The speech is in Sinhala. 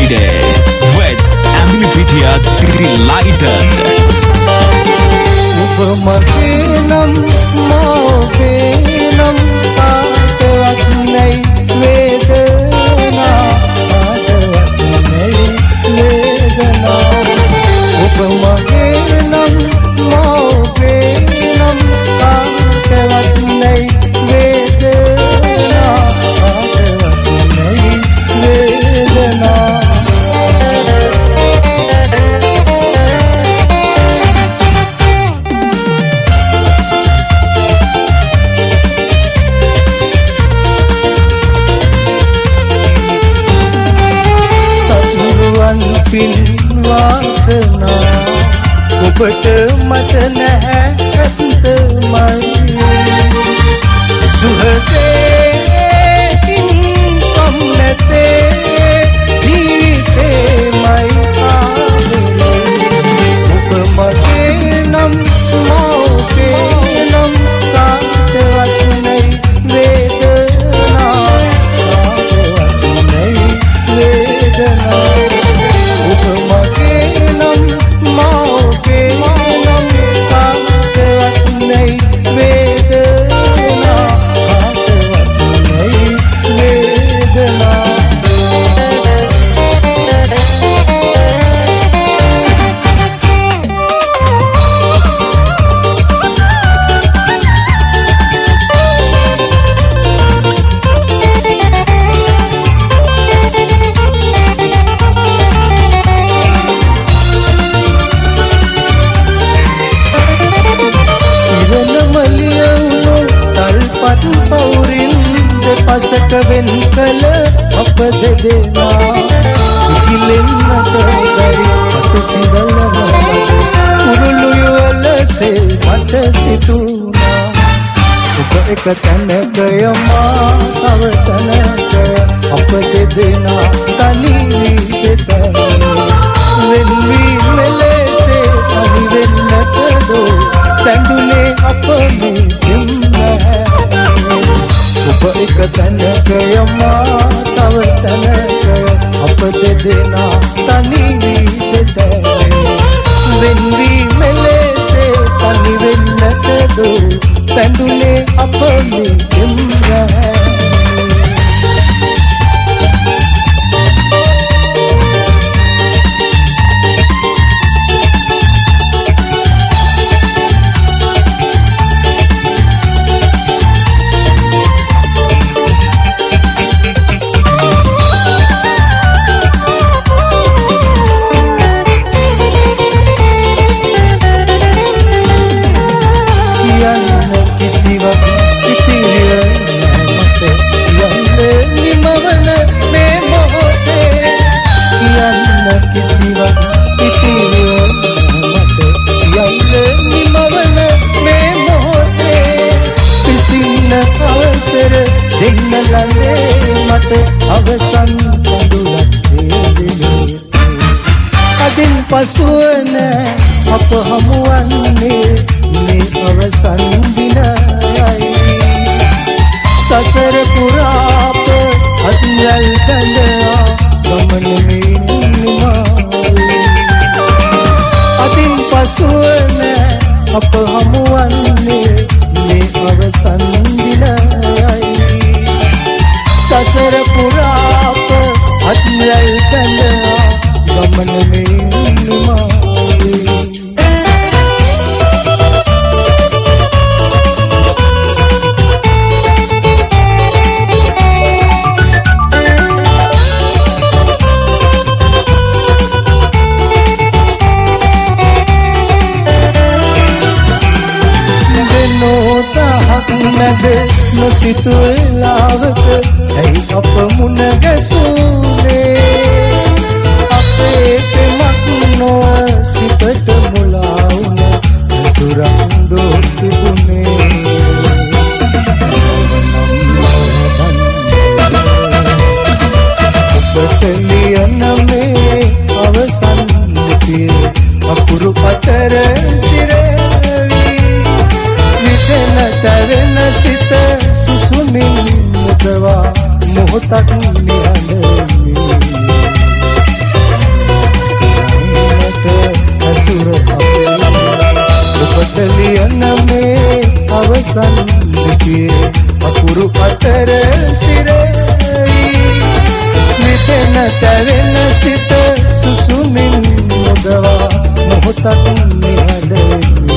Friday with Emily Pitya Delighted. Upamakinam mokinam paatawat nei vedana paatawat nei vedana. Upamakinam mokinam paatawat nei vedana paatawat nei vedana. පින් වාසනා ඔබට මට නැහැ ඇත්තමයි සුහදේකින් කම් නැතේ ජීවිතේමයි ආදරේ ඔබ මගේ නම් මෝගේ නම් කාටවත් නැයි වේදනා කාටවත් නැයි වේදනා Upamakinam mokinam paatawat nei vedana paatawat nei vedana. පසක වෙන් කළ අප දෙදෙනා ඉකිලෙන්නට බැරි අත සිඳලම කුරුළු යවලසේ මට සිතුනා ඔබ එක තැනක යමා තව තැනක අප දෙදෙනා තනි වී වෙන් වී මෙලෙසේ තනි වෙන්නට දෝ තැඳුනේ අප මේ ඔබ එක තැනක යමා තව තැනක අප දෙදෙනා තනි වී වෙන් වී මෙලෙසේ තනි වෙන්නට දෝ තැඳුනේ අප මේ අවසන් කඳුලක් දෙන්නේ අදින් පසුවන අප හමුවන්නේ මේ අවසන් දිනයි සසර පුරාප අත්යල් දඳා ගමන මේ නිමායි අදින් පසුවන අප හමුවන්නේ මේ අවසන් දිනයි සසර පුරාප අත්යල් දඳා ගමන මේ නිමායි මැද නොසිතුවලාවක ඇයි අප මුණ ගැසුනේ අපේ පෙමක් නොව සිතට මුලා වුණ දුරක් දෝ තිබුණේ ඔබට ලියන මේ අවසන් ලිපිය අකුරු පතර සිරවි විදෙන සිත සුසුමින් මුදවා මොහොතක් නිහඬමින් අතර සිරෙයි මෙතන තැවෙන සිත සුසුමින් නොදවා මොහොතක් නිහඬ